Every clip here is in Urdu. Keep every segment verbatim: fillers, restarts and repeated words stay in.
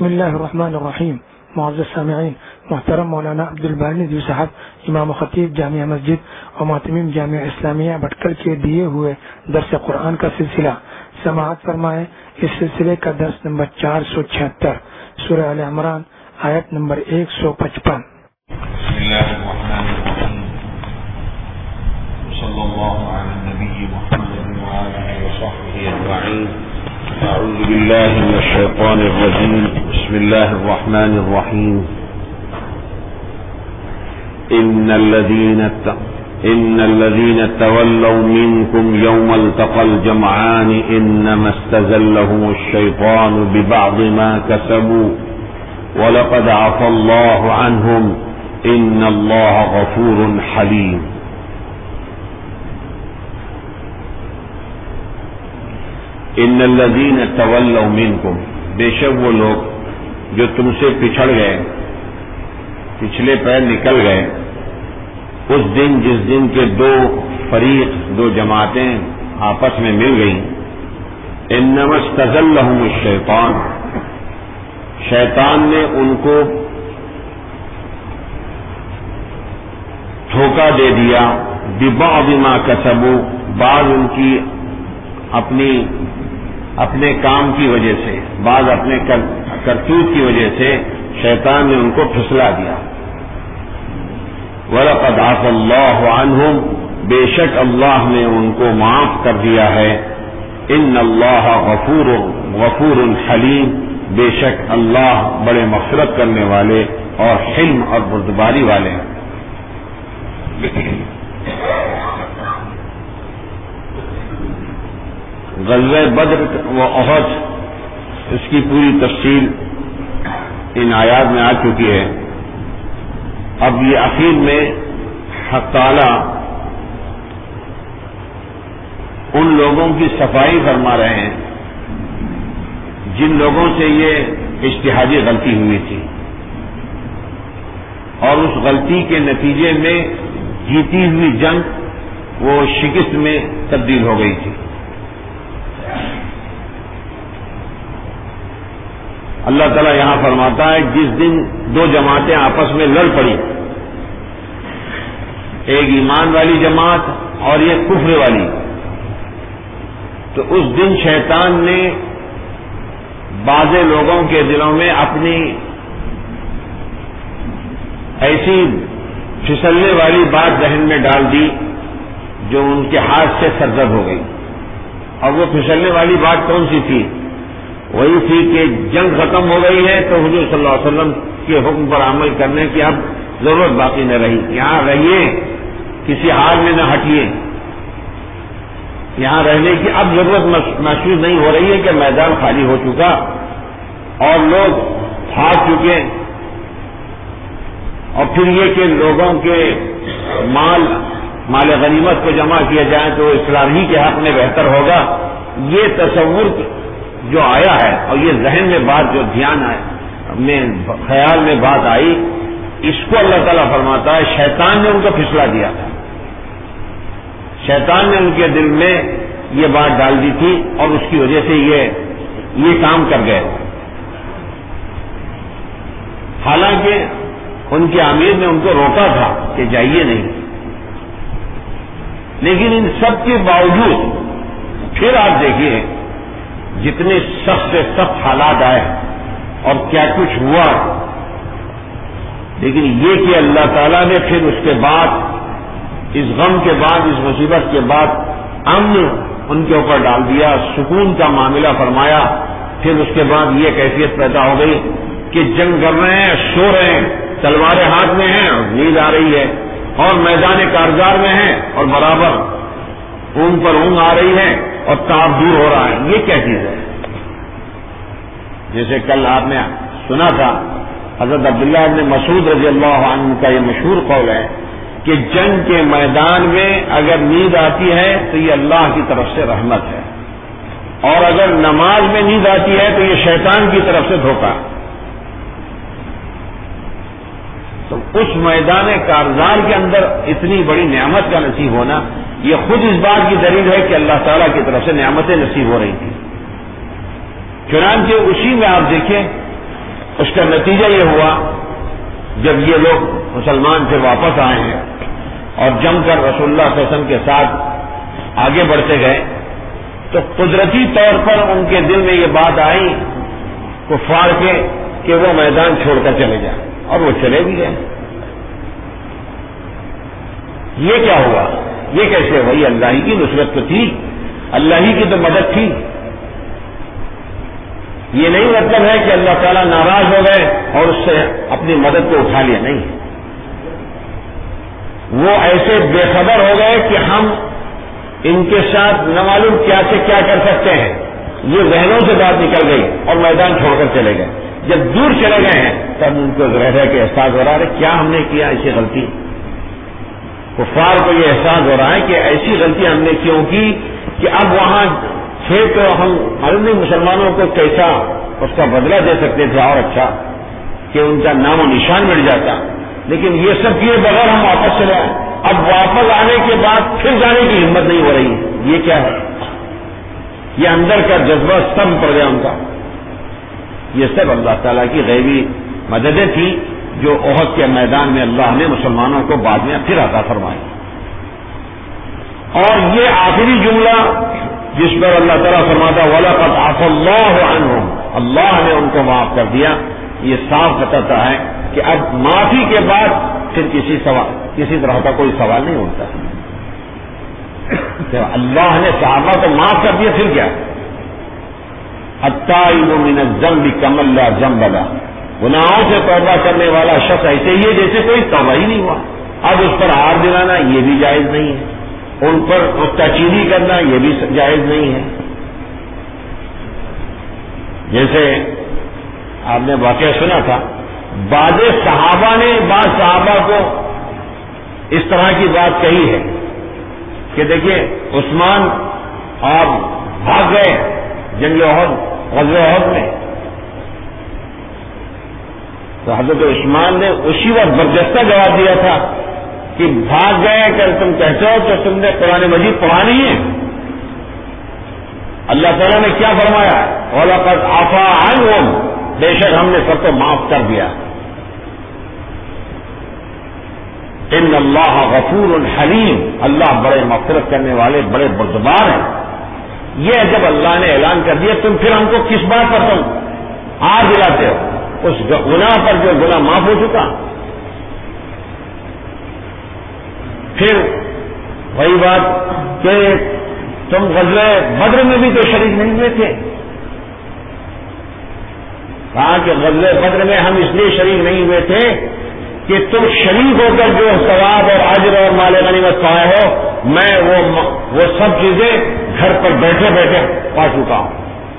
بسم اللہ الرحمن الرحیم. معزز سامعین، محترم مولانا عبد الباری ندوی صاحب، امام و خطیب جامعہ مسجد اور معتمیم جامعہ اسلامیہ بھٹکل کے دیے ہوئے درس قرآن کا سلسلہ سماعت فرمائے. اس سلسلے کا درس نمبر چار سو چھہتر، سورہ آل عمران، آیت نمبر ایک سو پچپن. بسم اللہ الرحمن الرحیم. صلی اللہ علی النبی محمد وآلہ وصحبہ اجمعین. اعوذ باللہ من الشیطان الرجیم. بسم اللہ الرحمن الرحیم. ان الذین ان الذین تولوا منکم یوم التقى الجمعان انما استزلهم الشیطان ببعض ما کسبوا وَلَقَدْ عَفَا اللَّهُ عَنْهُمْ إِنَّ اللَّهَ غَفُورٌ حَلِيمٌ. إِنَّ الَّذِينَ تَوَلَّوْا مِنْكُمْ، بے شک وہ لوگ جو تم سے پچھڑ گئے، پچھلے پیر نکل گئے، اس دن جس دن کے دو فریق، دو جماعتیں آپس میں مل گئیں. إِنَّمَا اسْتَزَلَّهُمُ الشَّيْطَانُ، شیطان نے ان کو دھوکہ دے دیا. ببعض ما کسبوا، بعض ان کی اپنی اپنے کام کی وجہ سے، بعض اپنے کرتوت کی وجہ سے شیطان نے ان کو پھسلا دیا. وَلَقَدْ عَفَا اللَّهُ عَنْهُمْ، بے شک اللہ نے ان کو معاف کر دیا ہے. إِنَّ اللَّهَ غَفُورٌ غَفُورٌ حَلِيمٌ، بے شک اللہ بڑے مغفرت کرنے والے اور حلم اور بردباری والے ہیں. غزوہ بدر و احد، اس کی پوری تفصیل ان آیات میں آ چکی ہے. اب یہ اخیر میں حق تعالی ان لوگوں کی صفائی فرما رہے ہیں جن لوگوں سے یہ اجتہادی غلطی ہوئی تھی، اور اس غلطی کے نتیجے میں جیتی ہوئی جنگ وہ شکست میں تبدیل ہو گئی تھی. اللہ تعالیٰ یہاں فرماتا ہے جس دن دو جماعتیں آپس میں لڑ پڑی، ایک ایمان والی جماعت اور ایک کفر والی، تو اس دن شیطان نے بعض لوگوں کے دلوں میں اپنی ایسی پھسلنے والی بات ذہن میں ڈال دی جو ان کے ہاتھ سے سرزد ہو گئی. اور وہ پھسلنے والی بات کون سی تھی؟ وہی تھی کہ جنگ ختم ہو گئی ہے تو حضور صلی اللہ علیہ وسلم کے حکم پر عمل کرنے کی اب ضرورت باقی نہ رہی. یہاں رہیے، کسی حال میں نہ ہٹیے، یہاں رہنے کی اب ضرورت محسوس نہیں ہو رہی ہے کہ میدان خالی ہو چکا اور لوگ بھاگ چکے. اور پھر یہ کہ لوگوں کے مال مال غنیمت کو جمع کیا جائے تو اسلام ہی کے حق میں بہتر ہوگا. یہ تصور جو آیا ہے اور یہ ذہن میں بات جو دھیان آئے میں خیال میں بات آئی، اس کو اللہ تعالیٰ فرماتا ہے شیطان نے ان کو پھسلا دیا تھا. شیطان نے ان کے دل میں یہ بات ڈال دی تھی اور اس کی وجہ سے یہ یہ کام کر گئے. حالانکہ ان کے امیر نے ان کو روکا تھا کہ جائیے نہیں، لیکن ان سب کے باوجود پھر آپ دیکھیے جتنے سخت سے سخت حالات آئے اور کیا کچھ ہوا، لیکن یہ کہ اللہ تعالیٰ نے پھر اس کے بعد، اس غم کے بعد، اس مصیبت کے بعد امن ان کے اوپر ڈال دیا، سکون کا معاملہ فرمایا. پھر اس کے بعد یہ کیفیت پیدا ہو گئی کہ جنگ کر رہے ہیں، سو رہے ہیں، تلواریں ہاتھ میں ہیں اور نیند آ رہی ہے، اور میدان کارزار میں ہیں اور برابر اونگ پر اونگ آ رہی ہے اور تاب دور ہو رہا ہے. یہ کیا چیز ہے؟ جیسے کل آپ نے سنا تھا حضرت عبداللہ ابن مسعود رضی اللہ عنہ کا یہ مشہور قول ہے کہ جنگ کے میدان میں اگر نیند آتی ہے تو یہ اللہ کی طرف سے رحمت ہے، اور اگر نماز میں نیند آتی ہے تو یہ شیطان کی طرف سے دھوکہ. تو اس میدان کارزار کے اندر اتنی بڑی نعمت کا نصیب ہونا، یہ خود اس بات کی دلیل ہے کہ اللہ تعالیٰ کی طرف سے نعمتیں نصیب ہو رہی تھی. چنانچہ اسی میں آپ دیکھیں اس کا نتیجہ یہ ہوا جب یہ لوگ مسلمان سے واپس آئے ہیں اور جم کر رسول اللہ صلی اللہ علیہ وسلم کے ساتھ آگے بڑھتے گئے تو قدرتی طور پر ان کے دل میں یہ بات آئی کفار کے کہ وہ میدان چھوڑ کر چلے جائیں، اور وہ چلے بھی گئے۔ یہ کیا ہوا؟ یہ کیسے؟ وہی اللہ ہی کی نصرت تو تھی، اللہ ہی کی تو مدد تھی۔ یہ نہیں مطلب ہے کہ اللہ تعالیٰ ناراض ہو گئے اور اس سے اپنی مدد کو اٹھا لیا، نہیں، وہ ایسے بے خبر ہو گئے کہ ہم ان کے ساتھ نہ معلوم کیا سے کیا کر سکتے ہیں، یہ ذہنوں سے بات نکل گئی اور میدان چھوڑ کر چلے گئے۔ جب دور چلے گئے ہیں تب ان کو رہ رہ کے احساس ہو رہا ہے کیا ہم نے کیا ایسی غلطی۔ کفار کو یہ احساس ہو رہا ہے کہ ایسی غلطی ہم نے کیوں کی کہ اب وہاں تھے تو ہم معلوم نہیں مسلمانوں کو کیسا اس کا بدلہ دے سکتے تھے اور اچھا کہ ان کا نام و نشان مٹ جاتا، لیکن یہ سب کیے بغیر ہم واپس چلے آئے۔ اب واپس آنے کے بعد پھر جانے کی ہمت نہیں ہو رہی ہے۔ یہ کیا ہے؟ یہ اندر کا جذبہ سب پڑ گیا ان کا۔ یہ سب اللہ تعالیٰ کی غیبی مددیں تھیں جو احد کے میدان میں اللہ نے مسلمانوں کو بعد میں پھر عطا فرمائی۔ اور یہ آخری جملہ جس پر اللہ تعالیٰ فرماتا وَلَقَدْ عَفَا اللَّهُ عَنْهُمْ، اللہ نے ان کو معاف کر دیا، یہ صاف بتاتا ہے کہ اب معافی کے بعد پھر کسی سوال کسی طرح کا کوئی سوال نہیں ہوتا۔ اللہ نے صحابہ کو معاف کر دیا، پھر کیا؟ التائب من الذنب کمن لا ذنب لہ، گناہوں سے توبہ کرنے والا شخص ایسے ہی ہے جیسے کوئی توبہ ہی نہیں ہوا۔ اب اس پر ہار دلانا یہ بھی جائز نہیں ہے، ان پر نکتہ کرنا یہ بھی جائز نہیں ہے۔ جیسے آپ نے واقعہ سنا تھا، بعض صحابہ نے بعض صحابہ کو اس طرح کی بات کہی ہے کہ دیکھیے عثمان آپ بھاگ گئے جنگ احد غزوہ احد میں، تو حضرت عثمان نے اسی وقت برجستہ جواب دیا تھا کہ بھاگ گئے اگر تم کہتے ہو تو تم نے قرآن مجید پڑھا نہیں ہے۔ اللہ تعالیٰ نے کیا فرمایا؟ وَلَقَدْ عَفَا عَنْهُمْ، بے شک ہم نے سب کو معاف کر دیا۔ ان اللہ غفور حلیم، اللہ بڑے مغفرت کرنے والے بڑے بردبار ہیں۔ یہ جب اللہ نے اعلان کر دیا تم پھر ہم کو کس بات پر تم ہار دلاتے ہو؟ اس گناہ پر جو گناہ معاف ہو چکا۔ پھر وہی بات کہ تم غزوہ بدر میں بھی تو شریک نہیں ہوئے تھے، کہا کہ غزوہ بدر میں ہم اس لیے شریک نہیں ہوئے تھے کہ تم شریک ہو کر جو ثواب اور اجر اور مال غنیمت پائے ہو، میں وہ وہ سب چیزیں گھر پر بیٹھے بیٹھے پا چکا ہوں۔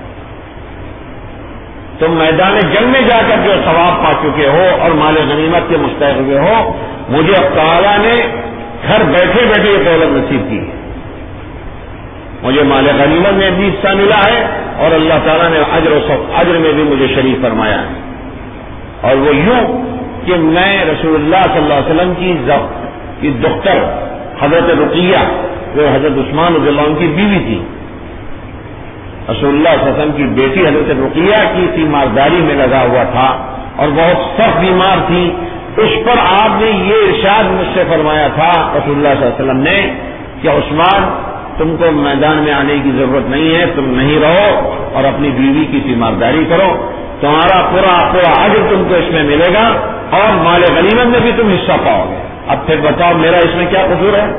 تم میدان جنگ میں جا کر جو ثواب پا چکے ہو اور مال غنیمت کے مستحق ہوئے ہو، مجھے اب تعالیٰ نے گھر بیٹھے بیٹھے یہ دولت نصیب کی ہے۔ مجھے مال غنیمت میں بھی حصہ ملا ہے اور اللہ تعالیٰ نے اجر و ثواب اجر میں بھی مجھے شریک فرمایا ہے، اور وہ یوں کہ میں رسول اللہ صلی اللہ علیہ وسلم کی کی دختر حضرت رقیہ جو حضرت عثمان رضی اللہ عنہ کی بیوی تھی، رسول اللہ صلی اللہ علیہ وسلم کی بیٹی حضرت رقیہ کی تیمارداری میں لگا ہوا تھا اور بہت سخت بیمار تھی۔ اس پر آپ نے یہ ارشاد مجھ سے فرمایا تھا رسول اللہ صلی اللہ علیہ وسلم نے کہ عثمان تم کو میدان میں آنے کی ضرورت نہیں ہے، تم نہیں رہو اور اپنی بیوی کی تیمارداری کرو، تمہارا پورا پورا اجر تم کو اس میں ملے گا اور مال غنیمت میں بھی تم حصہ پاؤ گے۔ اب پھر بتاؤ میرا اس میں کیا قصور ہے؟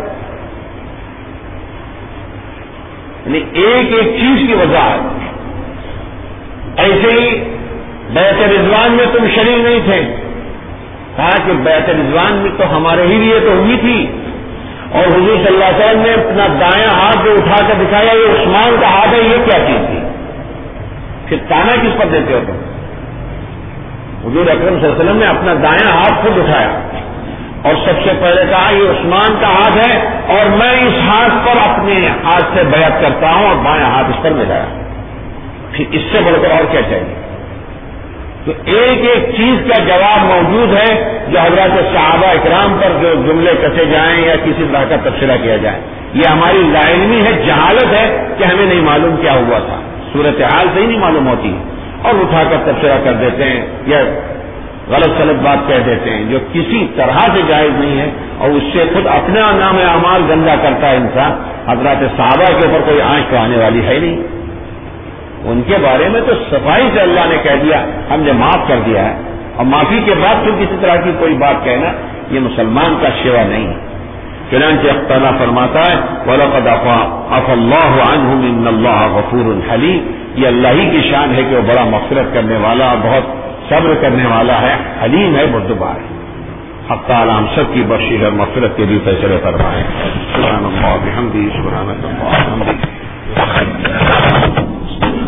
یعنی ایک ایک چیز کی وضاحت۔ ایسے ہی بیعت رضوان میں تم شریک نہیں تھے، کہا کہ بیعت رضوان میں تو ہمارے ہی لیے تو ہوئی تھی، اور حضور صلی اللہ علیہ وسلم نے اپنا دایاں ہاتھ جو اٹھا کر دکھایا یہ عثمان کا ہاتھ ہے، یہ کیا چیز تھی؟ پھر تانا کس پر دیتے ہو تم؟ حضور اکرم صلی اللہ علیہ وسلم نے اپنا دایاں ہاتھ خود اٹھایا اور سب سے پہلے کہا یہ عثمان کا ہاتھ ہے اور میں اس ہاتھ پر اپنے ہاتھ سے بیعت کرتا ہوں، اور بایاں ہاتھ اس پر ملایا۔ پھر اس سے بڑھ کر اور کیا چاہیے؟ تو ایک ایک چیز کا جواب موجود ہے جو حضرات صحابہ اکرام پر جو جملے کسے جائیں یا کسی طرح کا تبصرہ کیا جائے، یہ ہماری لا علمی ہے، جہالت ہے کہ ہمیں نہیں معلوم کیا ہوا تھا، صورتحال سے ہی نہیں معلوم ہوتی۔ اور اٹھا کر تبصرہ کر دیتے ہیں یا غلط غلط بات کہہ دیتے ہیں جو کسی طرح سے جائز نہیں ہے، اور اس سے خود اپنا نام اعمال گندا کرتا ہے انسان. حضرات صحابہ کے اوپر کوئی آنچ تو آنے والی ہے نہیں، ان کے بارے میں تو صفائی سے اللہ نے کہہ دیا ہم نے معاف کر دیا ہے، اور معافی کے بعد پھر کسی طرح کی کوئی بات کہنا یہ مسلمان کا شیوا نہیں ہے. چنانچہ تعالیٰ فرماتا ہے وَلَقَدْ عَفَا اللَّهُ عَنْهُمْ إِنَّ اللَّهَ غَفُورٌ حَلِيمٌ. یہ اللہ ہی کی شان ہے کہ وہ بڑا مغفرت کرنے والا، بہت صبر کرنے والا ہے، حلیم ہے، بردبار ہے. حق تعالیٰ ہم سب کی بخشش اور مغفرت کے لیے فیصلے فرمائے. سبحان اللہ بحمدہ، سبحانک اللہم وبحمدک.